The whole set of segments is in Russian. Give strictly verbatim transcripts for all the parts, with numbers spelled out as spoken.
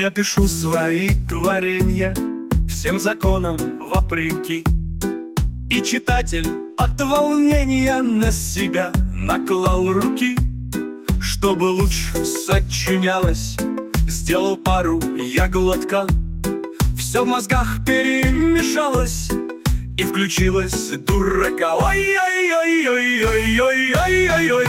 Я пишу свои творения всем законам вопреки, и читатель от волнения на себя наклал руки. Чтобы лучше сочинялось, сделал пару я глотка. Все в мозгах перемешалось, и включилась дурака. Ой-ой-ой-ой-ой-ой-ой-ой-ой.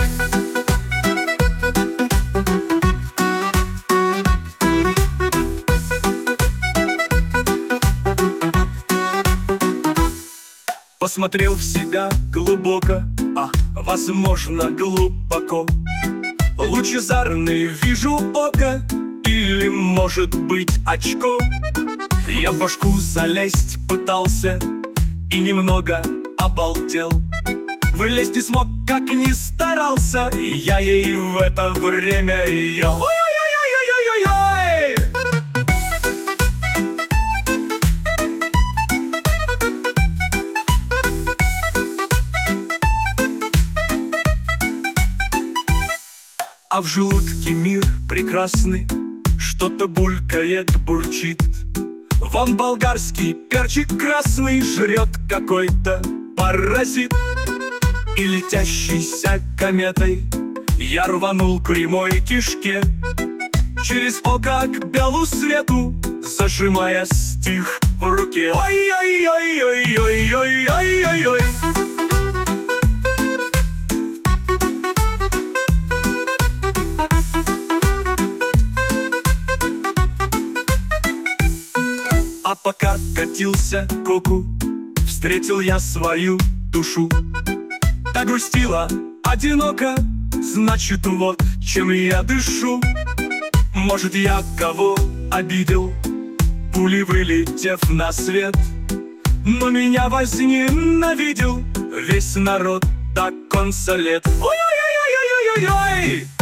Посмотрел в себя глубоко, а, возможно, глубоко. Лучезарный вижу око, или, может быть, очко. Я в башку залезть пытался и немного обалдел. Вылезть не смог, как ни старался, и я ей в это время ел. Ой-ой-ой-ой-ой-ой-ой! А в желудке мир прекрасный, что-то булькает, бурчит. Вон болгарский перчик красный жрет какой-то паразит. И летящейся кометой я рванул к прямой кишке, через око к белу свету, зажимая стих в руке. Ой-ой-ой-ой-ой-ой-ой-ой-ой. А пока катился к оку, встретил я свою душу. Так грустила, одиноко, значит, вот чем я дышу. Может, я кого обидел, пулей вылетев на свет, но меня возненавидел весь народ, так он солет. Ой-ой-ой-ой-ой-ой-ой!